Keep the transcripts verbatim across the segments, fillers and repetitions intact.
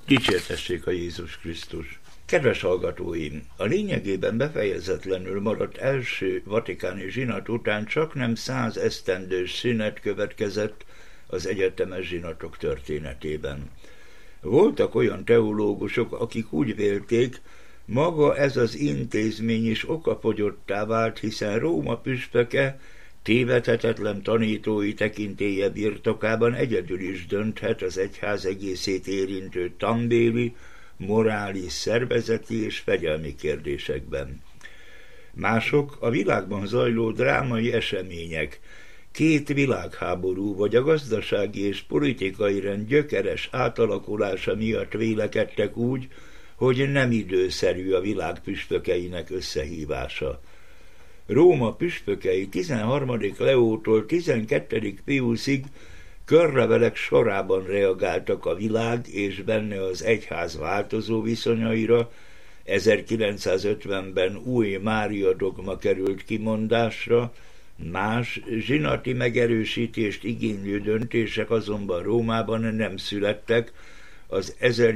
Dicsértessék a Jézus Krisztus! Kedves hallgatóim! A lényegében befejezetlenül maradt első vatikáni zsinat után csaknem száz esztendős szünet következett az egyetemes zsinatok történetében. Voltak olyan teológusok, akik úgy vélték, maga ez az intézmény is okafogyottá vált, hiszen Róma püspöke tévedhetetlen tanítói tekintélye birtokában egyedül is dönthet az egyház egészét érintő tanbéli, morális, szervezeti és fegyelmi kérdésekben. Mások a világban zajló drámai események, két világháború vagy a gazdasági és politikai rend gyökeres átalakulása miatt vélekedtek úgy, hogy nem időszerű a világ püspökeinek összehívása. Róma püspökei tizenharmadik Leótól tizenkettedik Piuszig körlevelek sorában reagáltak a világ és benne az egyház változó viszonyaira. ezerkilencszázötvenben új Mária dogma került kimondásra, más zsinati megerősítést igénylő döntések azonban Rómában nem születtek az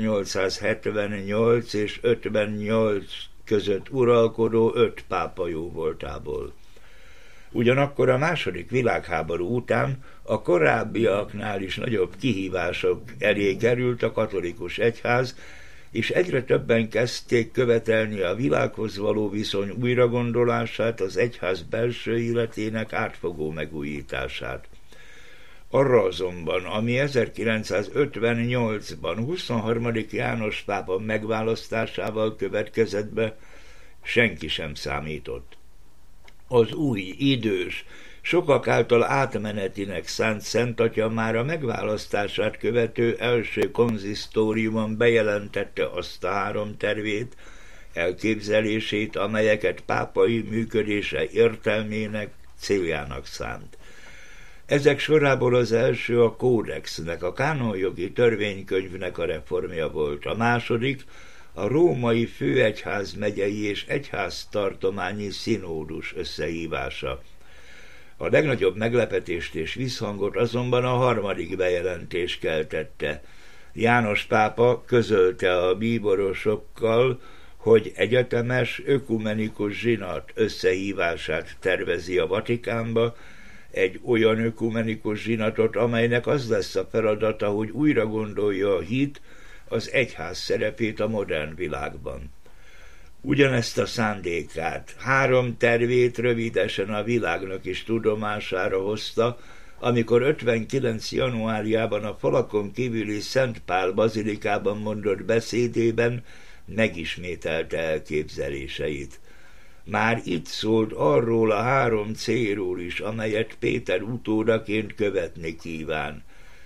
ezernyolcszázhetvennyolc és ötvennyolc között uralkodó öt pápa jóvoltából. Ugyanakkor a második világháború után a korábbiaknál is nagyobb kihívások elé került a katolikus egyház, és egyre többen kezdték követelni a világhoz való viszony újragondolását, az egyház belső életének átfogó megújítását. Arra azonban, ami ezerkilencszázötvennyolcban huszonharmadik János pápa megválasztásával következett be, senki sem számított. Az új, idős, sokak által átmenetinek szánt Szentatya már a megválasztását követő első konzisztóriumon bejelentette azt a három tervét, elképzelését, amelyeket pápai működése értelmének, céljának szánt. Ezek sorából az első a kódexnek, a kánonjogi törvénykönyvnek a reformja volt, a második a római főegyház megyei és egyháztartományi színódus összehívása. A legnagyobb meglepetést és visszhangot azonban a harmadik bejelentés keltette. János pápa közölte a bíborosokkal, hogy egyetemes ökumenikus zsinat összehívását tervezi a Vatikánba, egy olyan ökumenikus zsinatot, amelynek az lesz a feladata, hogy újra gondolja a hit, az egyház szerepét a modern világban. Ugyanezt a szándékát, három tervét rövidesen a világnak is tudomására hozta, amikor ötvenkilenc januárjában a falakon kívüli Szent Pál bazilikában mondott beszédében megismételte elképzeléseit. Már itt szólt arról a három célról is, amelyet Péter utódaként követni kíván.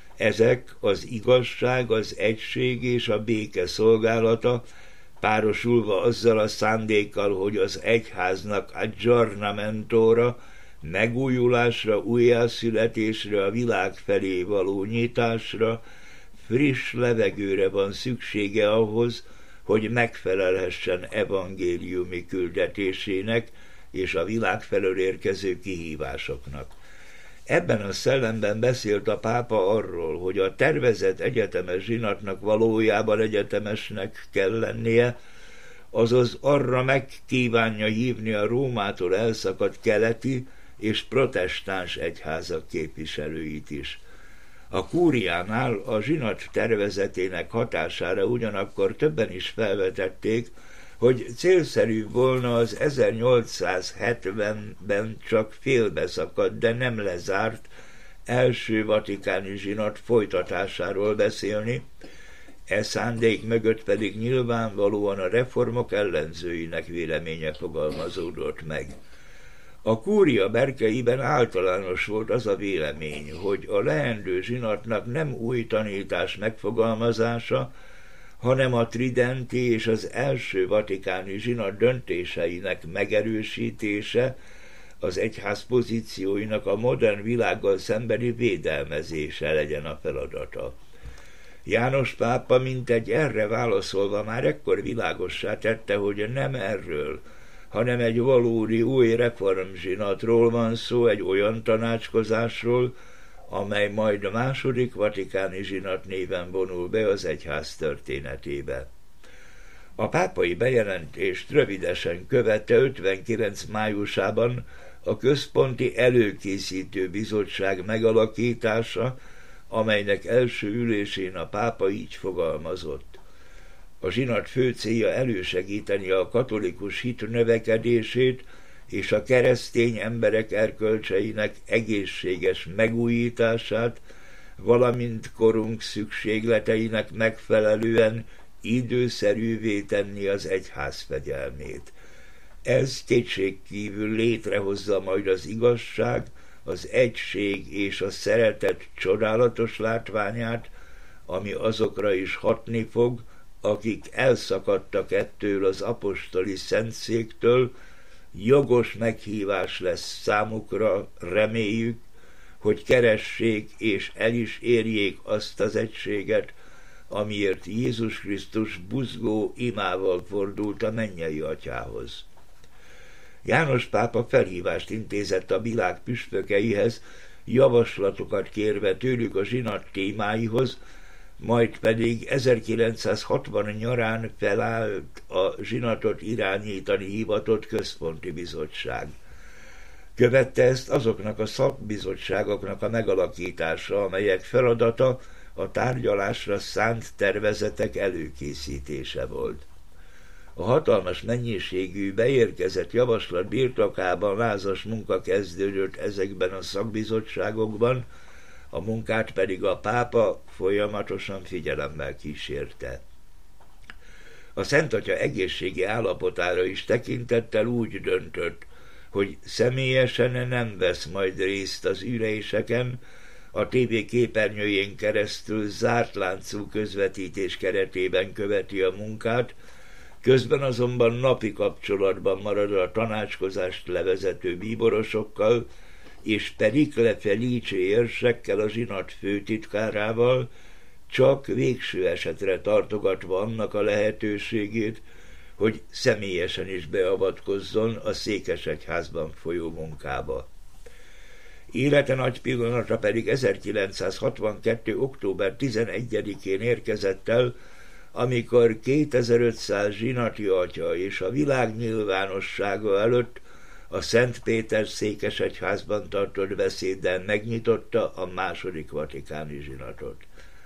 Ezek az igazság, az egység és a béke szolgálata, párosulva azzal a szándékkal, hogy az egyháznak aggiornamentóra, megújulásra, újjászületésre, a világ felé való nyitásra, friss levegőre van szüksége ahhoz, hogy megfelelhessen evangéliumi küldetésének és a világ felől érkező kihívásoknak. Ebben a szellemben beszélt a pápa arról, hogy a tervezett egyetemes zsinatnak valójában egyetemesnek kell lennie, azaz arra megkívánja hívni a Rómától elszakadt keleti és protestáns egyházak képviselőit is. A kúriánál a zsinat tervezetének hatására ugyanakkor többen is felvetették, hogy célszerű volna az ezernyolcszázhetvenben csak félbeszakadt, de nem lezárt első vatikáni zsinat folytatásáról beszélni, e szándék mögött pedig nyilvánvalóan a reformok ellenzőinek véleménye fogalmazódott meg. A kúria berkeiben általános volt az a vélemény, hogy a leendő zsinatnak nem új tanítás megfogalmazása, hanem a tridenti és az első vatikáni zsinat döntéseinek megerősítése, az egyház pozícióinak a modern világgal szembeni védelmezése legyen a feladata. János pápa mintegy erre válaszolva már ekkor világossá tette, hogy nem erről, hanem egy valódi új reformzsinatról van szó, egy olyan tanácskozásról, amely majd a második vatikáni zsinat néven vonul be az egyház történetébe. A pápai bejelentést rövidesen követte ötvenkilenc májusában a Központi Előkészítő Bizottság megalakítása, amelynek első ülésén a pápa így fogalmazott. A zsinat fő célja elősegíteni a katolikus hit növekedését és a keresztény emberek erkölcseinek egészséges megújítását, valamint korunk szükségleteinek megfelelően időszerűvé tenni az egyház fegyelmét. Ez kétségkívül létrehozza majd az igazság, az egység és a szeretet csodálatos látványát, ami azokra is hatni fog, akik elszakadtak ettől az apostoli szentszéktől. Jogos meghívás lesz számukra, reméljük, hogy keressék és el is érjék azt az egységet, amiért Jézus Krisztus buzgó imával fordult a mennyei atyához. János pápa felhívást intézett a világ püspökeihez, javaslatokat kérve tőlük a zsinat témáihoz, majd pedig ezerkilencszázhatvan nyarán felállt a zsinatot irányítani hivatott központi bizottság. Követte ezt azoknak a szakbizottságoknak a megalakítása, amelyek feladata a tárgyalásra szánt tervezetek előkészítése volt. A hatalmas mennyiségű beérkezett javaslat birtokában lázas munka kezdődött ezekben a szakbizottságokban, a munkát pedig a pápa folyamatosan figyelemmel kísérte. A Szent Atya egészségi állapotára is tekintettel úgy döntött, hogy személyesen nem vesz majd részt az üléseken, a tévé képernyőjén keresztül zárt láncú közvetítés keretében követi a munkát, közben azonban napi kapcsolatban marad a tanácskozást levezető bíborosokkal, és Perikle Felice érsekkel, a zsinat főtitkárával, csak végső esetre tartogatva annak a lehetőségét, hogy személyesen is beavatkozzon a székesegyházban folyó munkába. Élete nagy pillanata pedig ezerkilencszázhatvankettő. október tizenegyedikén érkezett el, amikor kétezer-ötszáz zsinati atya és a világ nyilvánossága előtt a Szent Péter székesegyházban tartott beszéddel megnyitotta a második vatikáni zsinatot.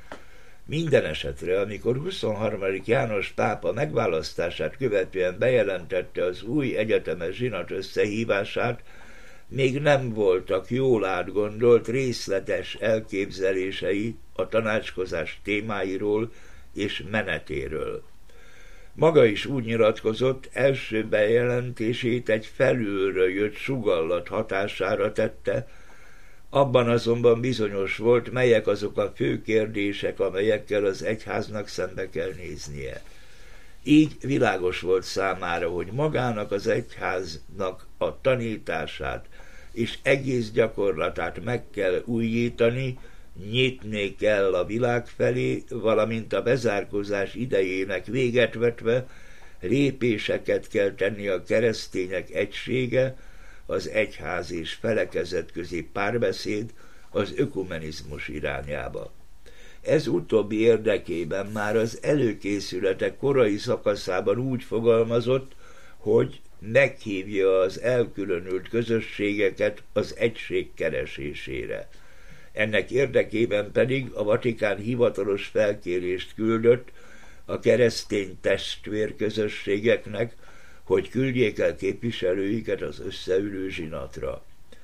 Minden esetre, amikor huszonharmadik János pápa megválasztását követően bejelentette az új egyetemes zsinat összehívását, még nem voltak jól átgondolt részletes elképzelései a tanácskozás témáiról és menetéről. Maga is úgy nyilatkozott, első bejelentését egy felülről jött sugallat hatására tette, abban azonban bizonyos volt, melyek azok a fő kérdések, amelyekkel az egyháznak szembe kell néznie. Így világos volt számára, hogy magának az egyháznak a tanítását és egész gyakorlatát meg kell újítani, nyitni kell a világ felé, valamint a bezárkózás idejének véget vetve lépéseket kell tenni a keresztények egysége, az egyház és felekezetközi párbeszéd, az ökumenizmus irányába. Ez utóbbi érdekében már az előkészületek korai szakaszában úgy fogalmazott, hogy meghívja az elkülönült közösségeket az egység keresésére. Ennek érdekében pedig a Vatikán hivatalos felkérést küldött a keresztény testvérközösségeknek, hogy küldjék el képviselőiket az összeülő zsinatra.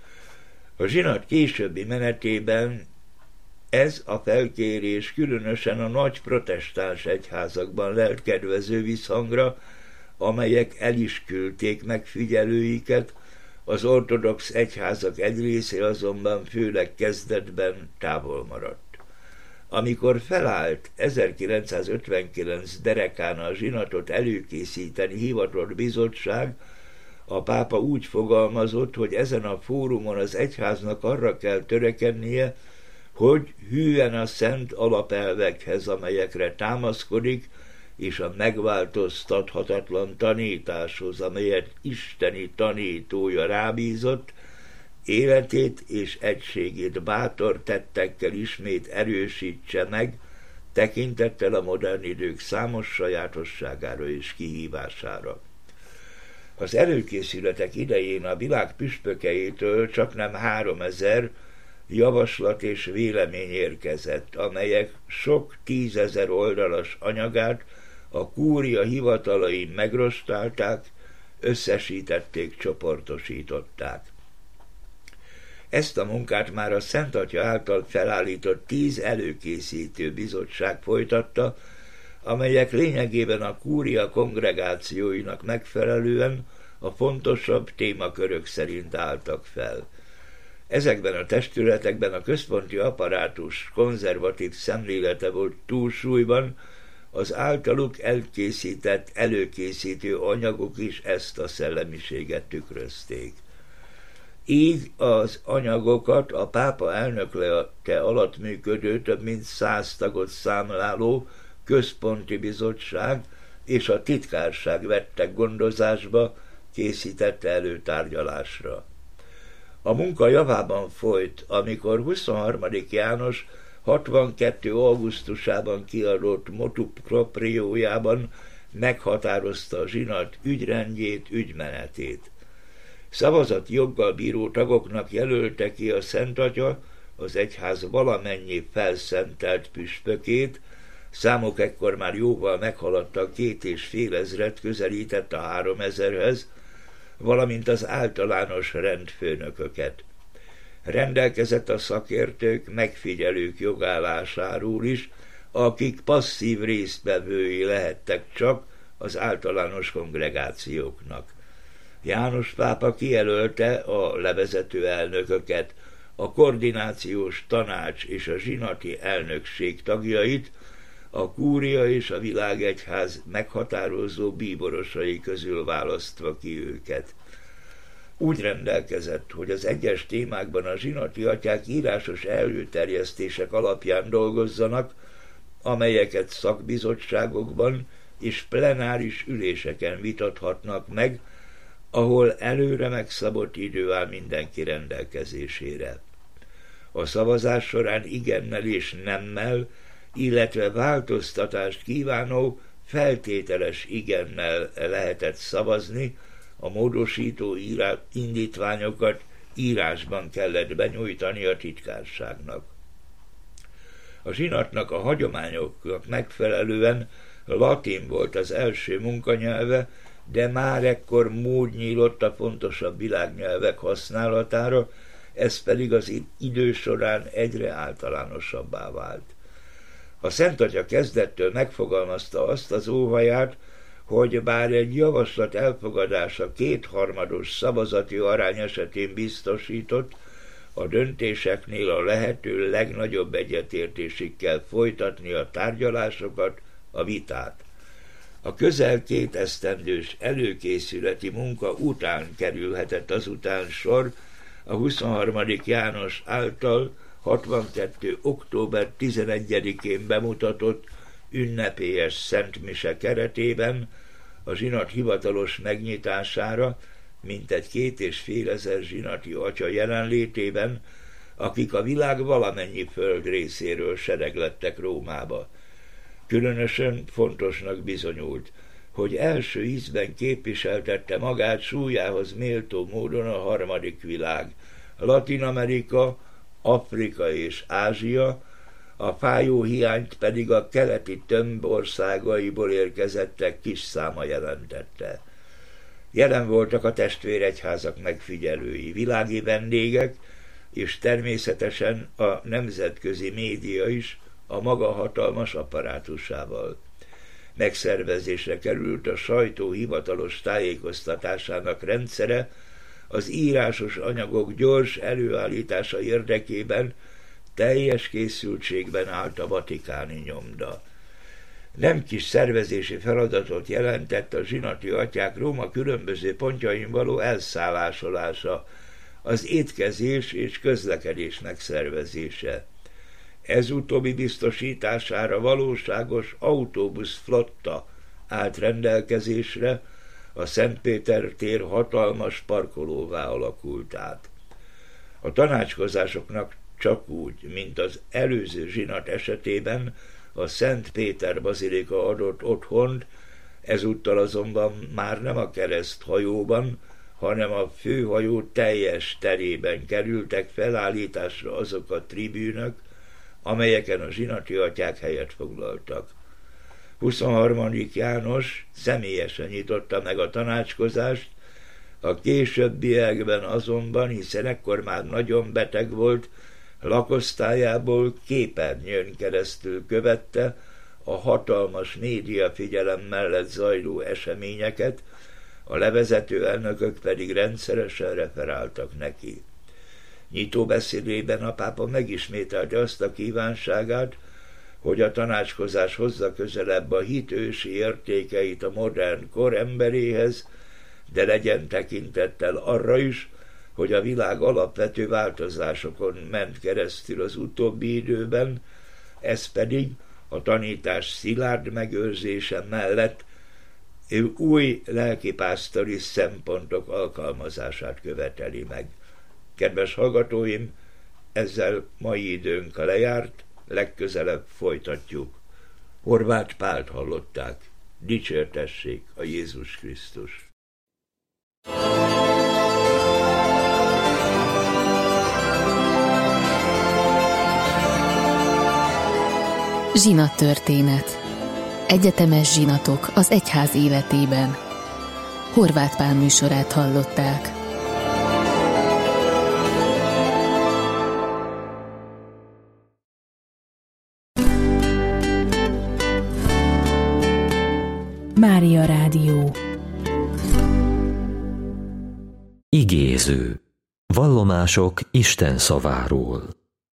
A zsinat későbbi menetében ez a felkérés különösen a nagy protestáns egyházakban lelt kedvező visszhangra, amelyek el is küldték megfigyelőiket, az ortodox egyházak egy része azonban főleg kezdetben távol maradt. Amikor felállt ezerkilencszázötvenkilenc derekán a zsinatot előkészíteni hivatott bizottság, a pápa úgy fogalmazott, hogy ezen a fórumon az egyháznak arra kell törekednie, hogy hűen a szent alapelvekhez, amelyekre támaszkodik, és a megváltoztathatatlan tanításhoz, amelyet isteni tanítója rábízott, életét és egységét bátor tettekkel ismét erősítse meg, tekintettel a modern idők számos sajátosságára és kihívására. Az előkészületek idején a világ püspökeitől csaknem háromezer javaslat és vélemény érkezett, amelyek sok tízezer oldalas anyagát a kúria hivatalain megrostálták, összesítették, csoportosították. Ezt a munkát már a Szent Atya által felállított tíz előkészítő bizottság folytatta, amelyek lényegében a kúria kongregációinak megfelelően a fontosabb témakörök szerint álltak fel. Ezekben a testületekben a központi apparátus konzervatív szemlélete volt túlsúlyban, az általuk elkészített, előkészítő anyagok is ezt a szellemiséget tükrözték. Így az anyagokat a pápa elnöklete alatt működő, több mint száz tagot számláló központi bizottság és a titkárság vettek gondozásba, készítette elő tárgyalásra. A munka javában folyt, amikor huszonharmadik János hatvankettő augusztusában kiadott motu propriójában meghatározta a zsinat ügyrendjét, ügymenetét. Szavazati joggal bíró tagoknak jelölte ki a Szent Atya az egyház valamennyi felszentelt püspökét, számok ekkor már jóval meghaladta a két és fél ezret, közelített a háromezerhez, valamint az általános rendfőnököket. Rendelkezett a szakértők, megfigyelők jogállásáról is, akik passzív résztvevői lehettek csak az általános kongregációknak. János pápa kijelölte a levezető elnököket, a koordinációs tanács és a zsinati elnökség tagjait, a kúria és a világegyház meghatározó bíborosai közül választva ki őket. Úgy rendelkezett, hogy az egyes témákban a zsinati atyák írásos előterjesztések alapján dolgozzanak, amelyeket szakbizottságokban és plenáris üléseken vitathatnak meg, ahol előre megszabott idő áll mindenki rendelkezésére. A szavazás során igennel és nemmel, illetve változtatást kívánó feltételes igennel lehetett szavazni, a módosító írá, indítványokat írásban kellett benyújtani a titkárságnak. A zsinatnak a hagyományoknak megfelelően latin volt az első munkanyelve, de már ekkor mód nyílott a fontosabb világnyelvek használatára, ez pedig az idő során egyre általánosabbá vált. A Szent Atya kezdettől megfogalmazta azt az óhaját, hogy bár egy javaslat elfogadása kétharmados szavazati arány esetén biztosított, a döntéseknél a lehető legnagyobb egyetértésig kell folytatni a tárgyalásokat, a vitát. A közel két esztendős előkészületi munka után kerülhetett azután sor a huszonharmadik János által hatvankettő október tizenegyedikén bemutatott ünnepélyes szentmise keretében a zsinat hivatalos megnyitására, mintegy két és fél ezer zsinati atya jelenlétében, akik a világ valamennyi földrészéről sereglettek Rómába. Különösen fontosnak bizonyult, hogy első ízben képviseltette magát súlyához méltó módon a harmadik világ, Latin-Amerika, Afrika és Ázsia, a fájó hiányt pedig a keleti tömb országaiból érkezettek kis száma jelentette. Jelen voltak a testvéregyházak megfigyelői, világi vendégek, és természetesen a nemzetközi média is a maga hatalmas apparátusával. Megszervezésre került a sajtó hivatalos tájékoztatásának rendszere, az írásos anyagok gyors előállítása érdekében teljes készültségben állt a vatikáni nyomda. Nem kis szervezési feladatot jelentett a zsinati atyák Róma különböző pontjain való elszállásolása, az étkezés és közlekedés megszervezése. Ez utóbbi biztosítására valóságos autóbuszflotta állt rendelkezésre, a Szent Péter tér hatalmas parkolóvá alakult át. A tanácskozásoknak csak úgy, mint az előző zsinat esetében a Szent Péter bazilika adott otthont, ezúttal azonban már nem a kereszt hajóban, hanem a főhajó teljes terében kerültek felállításra azok a tribűnök, amelyeken a zsinati atyák helyet foglaltak. huszonharmadik János személyesen nyitotta meg a tanácskozást, a későbbiekben azonban, hiszen ekkor már nagyon beteg volt, lakosztályából képernyőn keresztül követte a hatalmas média figyelem mellett zajló eseményeket, a levezető elnökök pedig rendszeresen referáltak neki. Nyitóbeszédében a pápa megismételte azt a kívánságát, hogy a tanácskozás hozza közelebb a hit ősi értékeit a modern kor emberéhez, de legyen tekintettel arra is, hogy a világ alapvető változásokon ment keresztül az utóbbi időben, ez pedig a tanítás szilárd megőrzése mellett ő új lelkipásztori szempontok alkalmazását követeli meg. Kedves hallgatóim, ezzel mai időnk lejárt, legközelebb folytatjuk. Horváth Pált hallották. Dicsértessék a Jézus Krisztus! Zsinattörténet. Egyetemes zsinatok az egyház életében. Horváth Pál műsorát hallották. Mária Rádió. Igéző. Vallomások Isten szaváról.